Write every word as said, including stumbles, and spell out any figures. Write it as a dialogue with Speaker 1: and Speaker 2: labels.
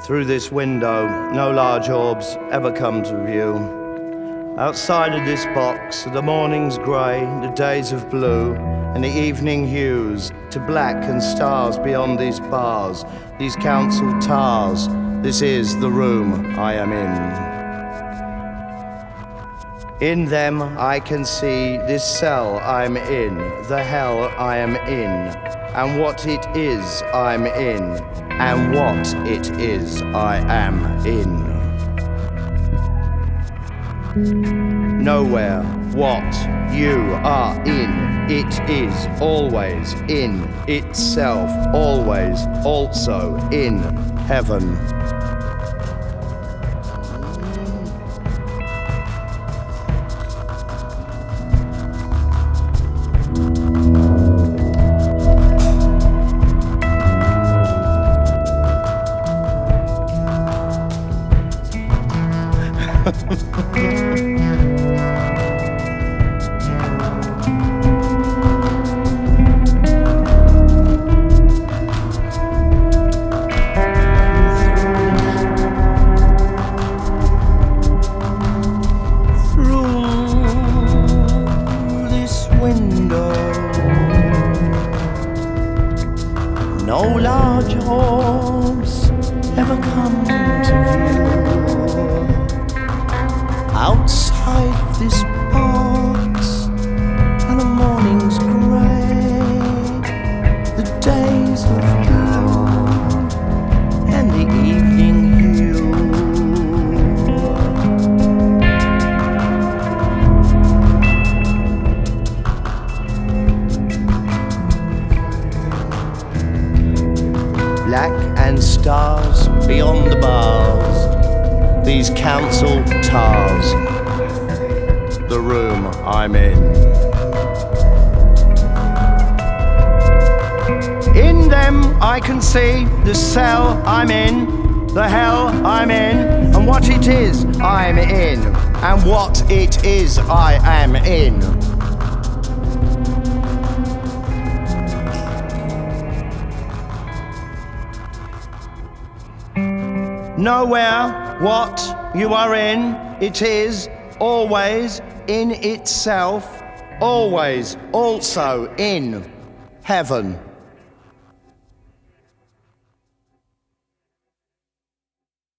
Speaker 1: Through this window, no large orbs ever come to view. Outside of this box, the morning's grey, the days of blue, and the evening hues to black and stars beyond these bars, these council tars. This is the room I am in. In them I can see this cell I'm in, the hell I am in, and what it is I'm in, and what it is I am in. Nowhere, what you are in, it is always in itself, always also in heaven. No large orbs ever come to view. Outside of this box, and the morning's grey, the days of blue, and the evening hue. Black and stars beyond the bars, these council tars, the room I'm in. In them I can see the cell I'm in, the hell I'm in, and what it is I'm in, and what it is I am in. Nowhere, what you are in, it is always in itself, always also in heaven.